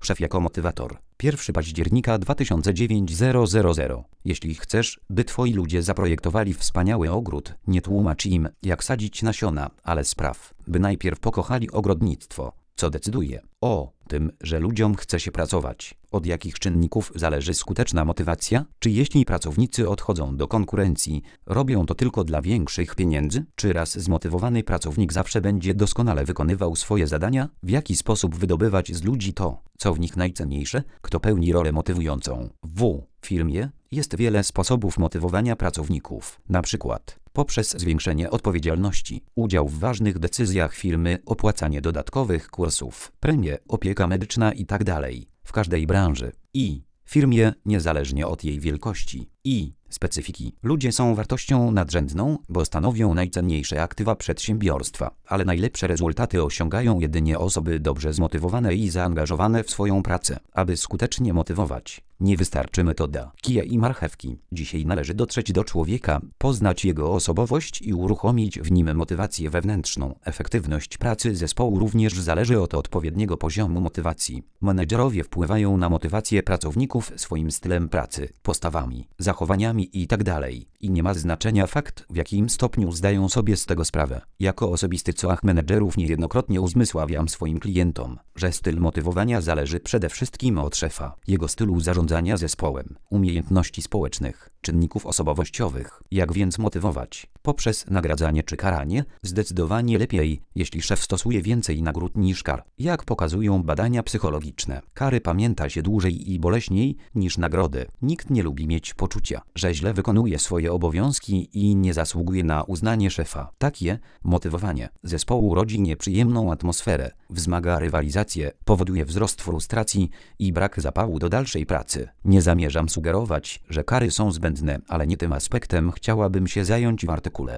Szef jako motywator. 1 października 2009 Jeśli chcesz, by twoi ludzie zaprojektowali wspaniały ogród, nie tłumacz im, jak sadzić nasiona, ale spraw, by najpierw pokochali ogrodnictwo. Co decyduje o tym, że ludziom chce się pracować? Od jakich czynników zależy skuteczna motywacja? Czy jeśli pracownicy odchodzą do konkurencji, robią to tylko dla większych pieniędzy? Czy raz zmotywowany pracownik zawsze będzie doskonale wykonywał swoje zadania? W jaki sposób wydobywać z ludzi to, co w nich najcenniejsze? Kto pełni rolę motywującą? W firmie jest wiele sposobów motywowania pracowników. Na przykład poprzez zwiększenie odpowiedzialności, udział w ważnych decyzjach firmy, opłacanie dodatkowych kursów, premie, opieka medyczna itd. W każdej branży i firmie, niezależnie od jej wielkości i specyfiki, ludzie są wartością nadrzędną, bo stanowią najcenniejsze aktywa przedsiębiorstwa, ale najlepsze rezultaty osiągają jedynie osoby dobrze zmotywowane i zaangażowane w swoją pracę. Aby skutecznie motywować, nie wystarczy metoda kija i marchewki. Dzisiaj należy dotrzeć do człowieka, poznać jego osobowość i uruchomić w nim motywację wewnętrzną. Efektywność pracy zespołu również zależy od odpowiedniego poziomu motywacji. Menedżerowie wpływają na motywację pracowników swoim stylem pracy, postawami, zachowaniami itd. I nie ma znaczenia fakt, w jakim stopniu zdają sobie z tego sprawę. Jako osobisty coach menedżerów niejednokrotnie uzmysławiam swoim klientom, że styl motywowania zależy przede wszystkim od szefa, jego stylu zarządzania zespołem, umiejętności społecznych, czynników osobowościowych. Jak więc motywować? Poprzez nagradzanie czy karanie? Zdecydowanie lepiej, jeśli szef stosuje więcej nagród niż kar. Jak pokazują badania psychologiczne, kary pamięta się dłużej i boleśniej niż nagrody. Nikt nie lubi mieć poczucia, że źle wykonuje swoje obowiązki i nie zasługuje na uznanie szefa. Takie motywowanie zespołu rodzi nieprzyjemną atmosferę, wzmaga rywalizację, powoduje wzrost frustracji i brak zapału do dalszej pracy. Nie zamierzam sugerować, że kary są zbędne, ale nie tym aspektem chciałabym się zająć w artykule.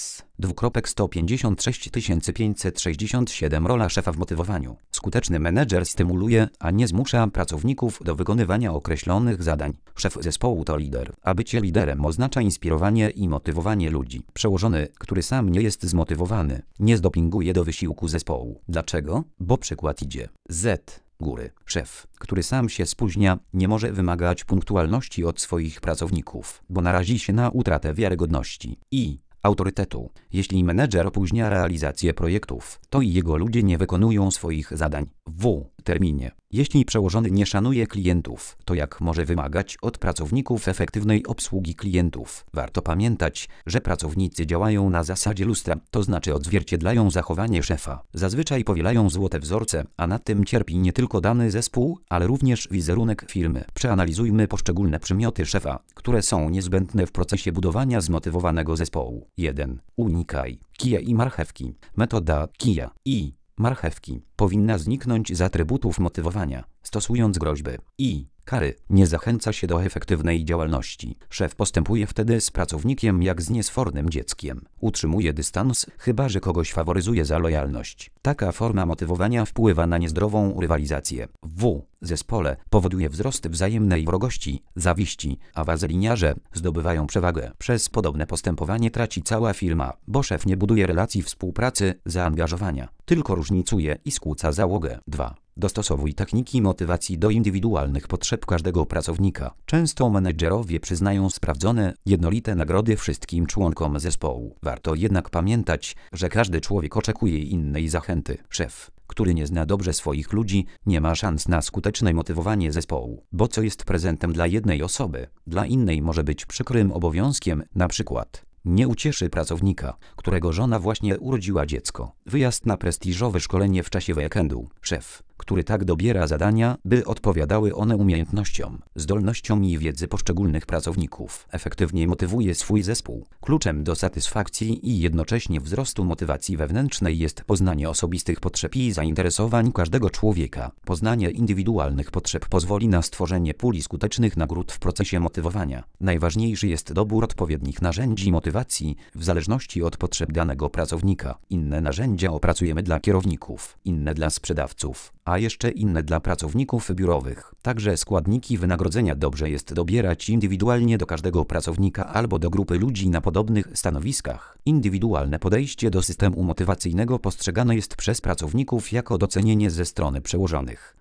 S. 2.156567 Rola szefa w motywowaniu. Skuteczny menedżer stymuluje, a nie zmusza pracowników do wykonywania określonych zadań. Szef zespołu to lider, a bycie liderem oznacza inspirowanie i motywowanie ludzi. Przełożony, który sam nie jest zmotywowany, nie zdopinguje do wysiłku zespołu. Dlaczego? Bo przykład idzie z góry. Szef, który sam się spóźnia, nie może wymagać punktualności od swoich pracowników, bo narazi się na utratę wiarygodności i autorytetu. Jeśli menedżer opóźnia realizację projektów, to i jego ludzie nie wykonują swoich zadań w terminie. Jeśli przełożony nie szanuje klientów, to jak może wymagać od pracowników efektywnej obsługi klientów? Warto pamiętać, że pracownicy działają na zasadzie lustra, to znaczy odzwierciedlają zachowanie szefa. Zazwyczaj powielają złote wzorce, a na tym cierpi nie tylko dany zespół, ale również wizerunek firmy. Przeanalizujmy poszczególne przymioty szefa, które są niezbędne w procesie budowania zmotywowanego zespołu. 1. Unikaj kija i marchewki. Metoda kija i marchewki powinna zniknąć z atrybutów motywowania, stosując groźby i kary. Nie zachęca się do efektywnej działalności. Szef postępuje wtedy z pracownikiem jak z niesfornym dzieckiem. Utrzymuje dystans, chyba że kogoś faworyzuje za lojalność. Taka forma motywowania wpływa na niezdrową rywalizację w zespole, powoduje wzrost wzajemnej wrogości, zawiści, a wazeliniarze zdobywają przewagę. Przez podobne postępowanie traci cała firma, bo szef nie buduje relacji współpracy, zaangażowania, tylko różnicuje i skłóca załogę. 2. Dostosowuj techniki motywacji do indywidualnych potrzeb każdego pracownika. Często menedżerowie przyznają sprawdzone, jednolite nagrody wszystkim członkom zespołu. Warto jednak pamiętać, że każdy człowiek oczekuje innej zachęty. Szef, który nie zna dobrze swoich ludzi, nie ma szans na skuteczne motywowanie zespołu, bo co jest prezentem dla jednej osoby, dla innej może być przykrym obowiązkiem, na przykład nie ucieszy pracownika, którego żona właśnie urodziła dziecko. Wyjazd na prestiżowe szkolenie w czasie weekendu. Szef, który tak dobiera zadania, by odpowiadały one umiejętnościom, zdolnościom i wiedzy poszczególnych pracowników. Efektywnie motywuje swój zespół. Kluczem do satysfakcji i jednocześnie wzrostu motywacji wewnętrznej jest poznanie osobistych potrzeb i zainteresowań każdego człowieka. Poznanie indywidualnych potrzeb pozwoli na stworzenie puli skutecznych nagród w procesie motywowania. Najważniejszy jest dobór odpowiednich narzędzi motywacji w zależności od potrzeb danego pracownika. Inne narzędzia opracujemy dla kierowników, inne dla sprzedawców, a jeszcze inne dla pracowników biurowych. Także składniki wynagrodzenia dobrze jest dobierać indywidualnie do każdego pracownika albo do grupy ludzi na podobnych stanowiskach. Indywidualne podejście do systemu motywacyjnego postrzegane jest przez pracowników jako docenienie ze strony przełożonych.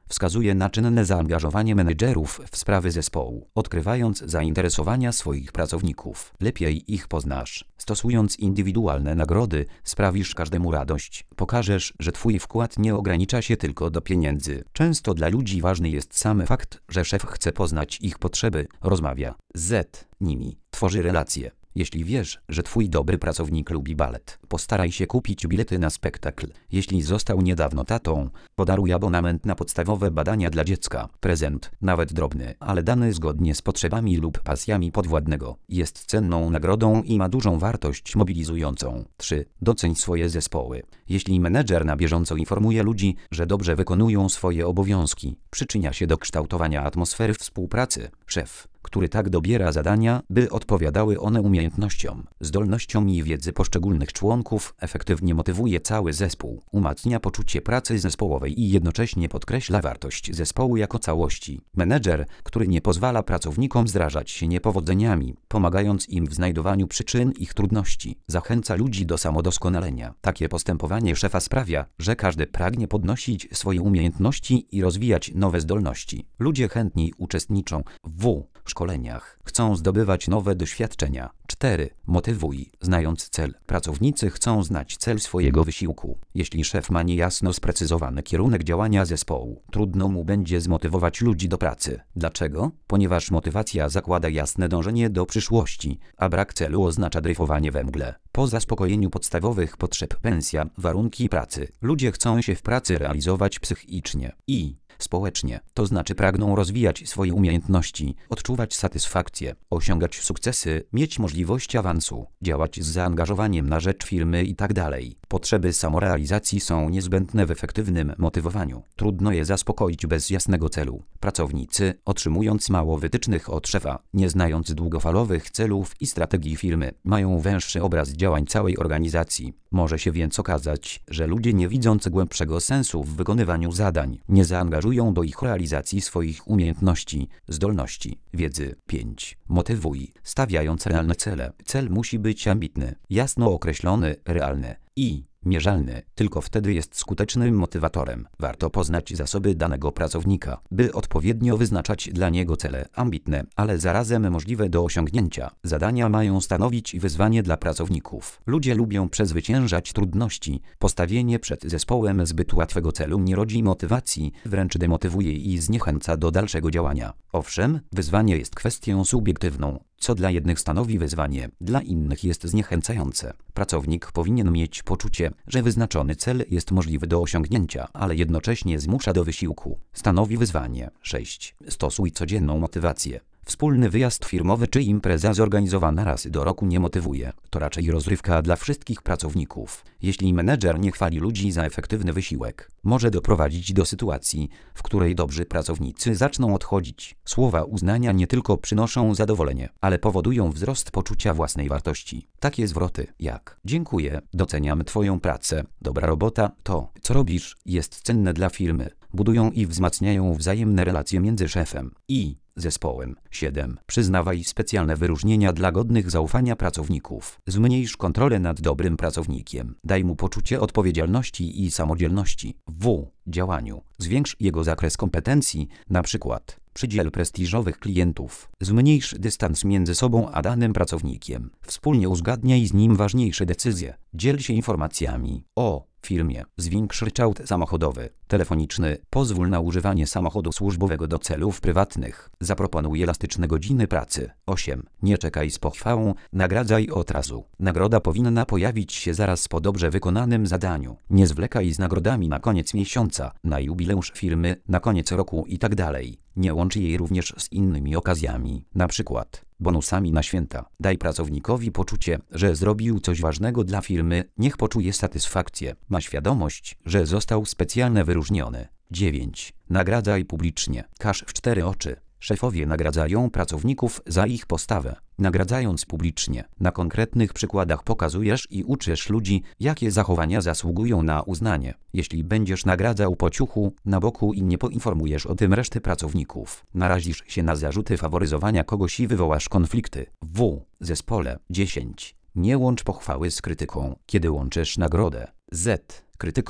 Wskazuje na czynne zaangażowanie menedżerów w sprawy zespołu. Odkrywając zainteresowania swoich pracowników, lepiej ich poznasz. Stosując indywidualne nagrody, sprawisz każdemu radość. Pokażesz, że twój wkład nie ogranicza się tylko do pieniędzy. Często dla ludzi ważny jest sam fakt, że szef chce poznać ich potrzeby, rozmawia z nimi, tworzy relacje. Jeśli wiesz, że twój dobry pracownik lubi balet, postaraj się kupić bilety na spektakl. Jeśli został niedawno tatą, podaruj abonament na podstawowe badania dla dziecka. Prezent, nawet drobny, ale dany zgodnie z potrzebami lub pasjami podwładnego, jest cenną nagrodą i ma dużą wartość mobilizującą. 3. Doceń swoje zespoły. Jeśli menedżer na bieżąco informuje ludzi, że dobrze wykonują swoje obowiązki, przyczynia się do kształtowania atmosfery współpracy. Szef, który tak dobiera zadania, by odpowiadały one umiejętnościom, zdolnościom i wiedzy poszczególnych członków, efektywnie motywuje cały zespół, umacnia poczucie pracy zespołowej i jednocześnie podkreśla wartość zespołu jako całości. Menedżer, który nie pozwala pracownikom zrażać się niepowodzeniami, pomagając im w znajdowaniu przyczyn ich trudności, zachęca ludzi do samodoskonalenia. Takie postępowanie szefa sprawia, że każdy pragnie podnosić swoje umiejętności i rozwijać nowe zdolności. Ludzie chętniej uczestniczą w szkoleniach, chcą zdobywać nowe doświadczenia. 4. Motywuj. Znając cel. Pracownicy chcą znać cel swojego wysiłku. Jeśli szef ma niejasno sprecyzowany kierunek działania zespołu, trudno mu będzie zmotywować ludzi do pracy. Dlaczego? Ponieważ motywacja zakłada jasne dążenie do przyszłości, a brak celu oznacza dryfowanie we mgle. Po zaspokojeniu podstawowych potrzeb pensja, warunki pracy. Ludzie chcą się w pracy realizować psychicznie i społecznie, to znaczy pragną rozwijać swoje umiejętności, odczuwać satysfakcję, osiągać sukcesy, mieć możliwość awansu, działać z zaangażowaniem na rzecz firmy itd. Potrzeby samorealizacji są niezbędne w efektywnym motywowaniu. Trudno je zaspokoić bez jasnego celu. Pracownicy, otrzymując mało wytycznych od szefa, nie znając długofalowych celów i strategii firmy, mają węższy obraz działań całej organizacji. Może się więc okazać, że ludzie nie widząc głębszego sensu w wykonywaniu zadań, nie zaangażują do ich realizacji swoich umiejętności, zdolności, wiedzy. 5. Motywuj, stawiając realne cele. Cel musi być ambitny, jasno określony, realny i mierzalny. Tylko wtedy jest skutecznym motywatorem. Warto poznać zasoby danego pracownika, by odpowiednio wyznaczać dla niego cele ambitne, ale zarazem możliwe do osiągnięcia. Zadania mają stanowić wyzwanie dla pracowników. Ludzie lubią przezwyciężać trudności. Postawienie przed zespołem zbyt łatwego celu nie rodzi motywacji, wręcz demotywuje i zniechęca do dalszego działania. Owszem, wyzwanie jest kwestią subiektywną. Co dla jednych stanowi wyzwanie, dla innych jest zniechęcające. Pracownik powinien mieć poczucie, że wyznaczony cel jest możliwy do osiągnięcia, ale jednocześnie zmusza do wysiłku. Stanowi wyzwanie. 6. Stosuj codzienną motywację. Wspólny wyjazd firmowy czy impreza zorganizowana raz do roku nie motywuje. To raczej rozrywka dla wszystkich pracowników. Jeśli menedżer nie chwali ludzi za efektywny wysiłek, może doprowadzić do sytuacji, w której dobrzy pracownicy zaczną odchodzić. Słowa uznania nie tylko przynoszą zadowolenie, ale powodują wzrost poczucia własnej wartości. Takie zwroty jak dziękuję, doceniam twoją pracę, dobra robota, to, co robisz, jest cenne dla firmy, budują i wzmacniają wzajemne relacje między szefem i zespołem. 7. Przyznawaj specjalne wyróżnienia dla godnych zaufania pracowników. Zmniejsz kontrolę nad dobrym pracownikiem. Daj mu poczucie odpowiedzialności i samodzielności w działaniu. Zwiększ jego zakres kompetencji, na przykład przydziel prestiżowych klientów. Zmniejsz dystans między sobą a danym pracownikiem. Wspólnie uzgadniaj z nim ważniejsze decyzje. Dziel się informacjami o firmie. Zwiększ ryczałt samochodowy, telefoniczny. Pozwól na używanie samochodu służbowego do celów prywatnych. Zaproponuj elastyczne godziny pracy. 8. Nie czekaj z pochwałą, nagradzaj od razu. Nagroda powinna pojawić się zaraz po dobrze wykonanym zadaniu. Nie zwlekaj z nagrodami na koniec miesiąca, na jubileusz firmy, na koniec roku itd. Nie łącz jej również z innymi okazjami, na przykład bonusami na święta. Daj pracownikowi poczucie, że zrobił coś ważnego dla firmy, niech poczuje satysfakcję. Ma świadomość, że został specjalnie wyróżniony. 9. Nagradzaj publicznie. Każ w 4 oczy. Szefowie nagradzają pracowników za ich postawę. Nagradzając publicznie, na konkretnych przykładach pokazujesz i uczysz ludzi, jakie zachowania zasługują na uznanie. Jeśli będziesz nagradzał po ciuchu, na boku i nie poinformujesz o tym reszty pracowników, narazisz się na zarzuty faworyzowania kogoś i wywołasz konflikty w zespole. 10. Nie łącz pochwały z krytyką. Kiedy łączysz nagrodę z krytyką,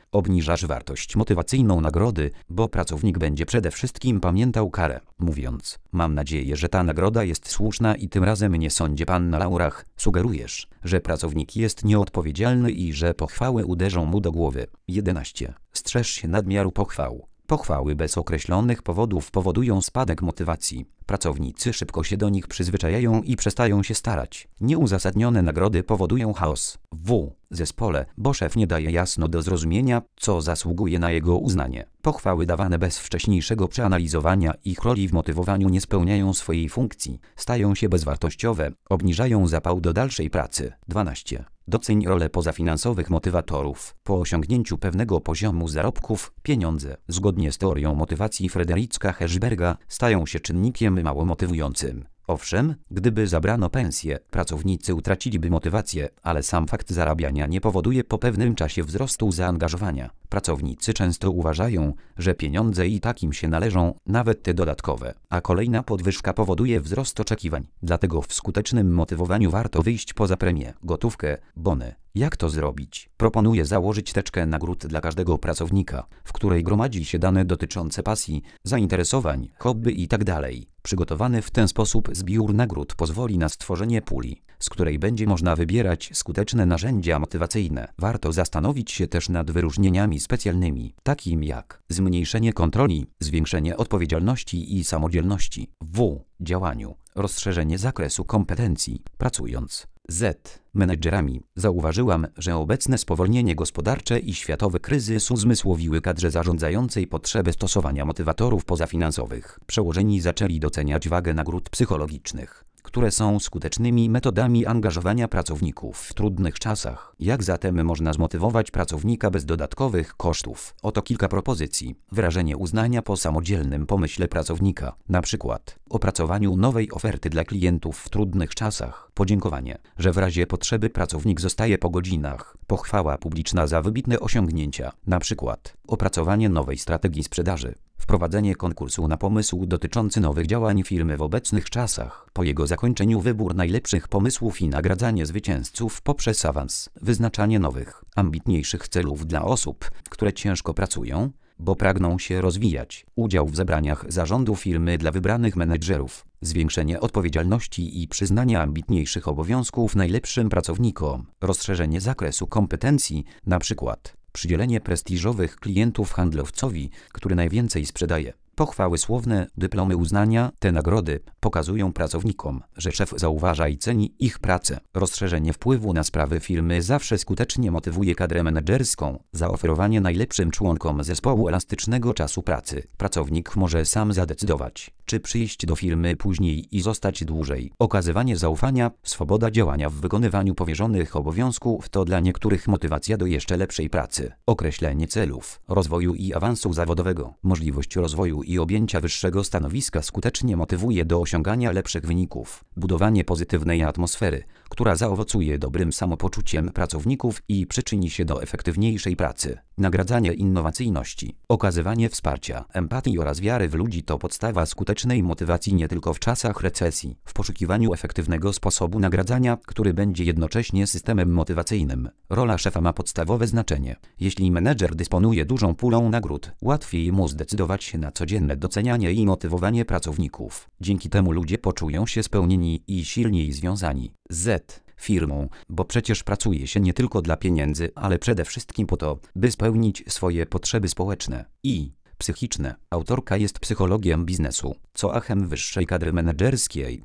Obniżasz wartość motywacyjną nagrody, bo pracownik będzie przede wszystkim pamiętał karę, mówiąc: mam nadzieję, że ta nagroda jest słuszna i tym razem nie sądzi pan na laurach. Sugerujesz, że pracownik jest nieodpowiedzialny i że pochwały uderzą mu do głowy. 11. Strzeż się nadmiaru pochwał. Pochwały bez określonych powodów powodują spadek motywacji. Pracownicy szybko się do nich przyzwyczajają i przestają się starać. Nieuzasadnione nagrody powodują chaos w zespole, bo szef nie daje jasno do zrozumienia, co zasługuje na jego uznanie. Pochwały dawane bez wcześniejszego przeanalizowania ich roli w motywowaniu nie spełniają swojej funkcji, stają się bezwartościowe, obniżają zapał do dalszej pracy. 12. Doceń rolę pozafinansowych motywatorów. Po osiągnięciu pewnego poziomu zarobków, pieniądze, zgodnie z teorią motywacji Frederica Hershberga, stają się czynnikiem mało motywującym. Owszem, gdyby zabrano pensję, pracownicy utraciliby motywację, ale sam fakt zarabiania nie powoduje po pewnym czasie wzrostu zaangażowania. Pracownicy często uważają, że pieniądze i tak im się należą, nawet te dodatkowe, a kolejna podwyżka powoduje wzrost oczekiwań. Dlatego w skutecznym motywowaniu warto wyjść poza premię, gotówkę, bony. Jak to zrobić? Proponuję założyć teczkę nagród dla każdego pracownika, w której gromadzi się dane dotyczące pasji, zainteresowań, hobby itd. Przygotowany w ten sposób zbiór nagród pozwoli na stworzenie puli, z której będzie można wybierać skuteczne narzędzia motywacyjne. Warto zastanowić się też nad wyróżnieniami specjalnymi, takim jak zmniejszenie kontroli, zwiększenie odpowiedzialności i samodzielności w działaniu, rozszerzenie zakresu kompetencji, pracując z menedżerami. Zauważyłam, że obecne spowolnienie gospodarcze i światowy kryzys uzmysłowiły kadrze zarządzającej potrzebę stosowania motywatorów pozafinansowych. Przełożeni zaczęli doceniać wagę nagród psychologicznych, które są skutecznymi metodami angażowania pracowników w trudnych czasach. Jak zatem można zmotywować pracownika bez dodatkowych kosztów? Oto kilka propozycji. Wyrażenie uznania po samodzielnym pomyśle pracownika, na przykład opracowaniu nowej oferty dla klientów w trudnych czasach. Podziękowanie, że w razie potrzeby pracownik zostaje po godzinach. Pochwała publiczna za wybitne osiągnięcia, na przykład opracowanie nowej strategii sprzedaży. Wprowadzenie konkursu na pomysł dotyczący nowych działań firmy w obecnych czasach. Po jego zakończeniu wybór najlepszych pomysłów i nagradzanie zwycięzców poprzez awans. Wyznaczanie nowych, ambitniejszych celów dla osób, które ciężko pracują, bo pragną się rozwijać. Udział w zebraniach zarządu firmy dla wybranych menedżerów. Zwiększenie odpowiedzialności i przyznanie ambitniejszych obowiązków najlepszym pracownikom. Rozszerzenie zakresu kompetencji, na przykład przydzielenie prestiżowych klientów handlowcowi, który najwięcej sprzedaje. Pochwały słowne, dyplomy uznania, te nagrody pokazują pracownikom, że szef zauważa i ceni ich pracę. Rozszerzenie wpływu na sprawy firmy zawsze skutecznie motywuje kadrę menedżerską. Zaoferowanie najlepszym członkom zespołu elastycznego czasu pracy. Pracownik może sam zadecydować, czy przyjść do firmy później i zostać dłużej. Okazywanie zaufania, swoboda działania w wykonywaniu powierzonych obowiązków to dla niektórych motywacja do jeszcze lepszej pracy. Określenie celów, rozwoju i awansu zawodowego. Możliwość rozwoju i objęcia wyższego stanowiska skutecznie motywuje do osiągania lepszych wyników. Budowanie pozytywnej atmosfery, która zaowocuje dobrym samopoczuciem pracowników i przyczyni się do efektywniejszej pracy. Nagradzanie innowacyjności. Okazywanie wsparcia, empatii oraz wiary w ludzi to podstawa skutecznej motywacji nie tylko w czasach recesji. W poszukiwaniu efektywnego sposobu nagradzania, który będzie jednocześnie systemem motywacyjnym. Rola szefa ma podstawowe znaczenie. Jeśli menedżer dysponuje dużą pulą nagród, łatwiej mu zdecydować się na codzienne docenianie i motywowanie pracowników. Dzięki temu ludzie poczują się spełnieni i silniej związani z firmą, bo przecież pracuje się nie tylko dla pieniędzy, ale przede wszystkim po to, by spełnić swoje potrzeby społeczne i psychiczne. Autorka jest psychologiem biznesu, co achem wyższej kadry menedżerskiej.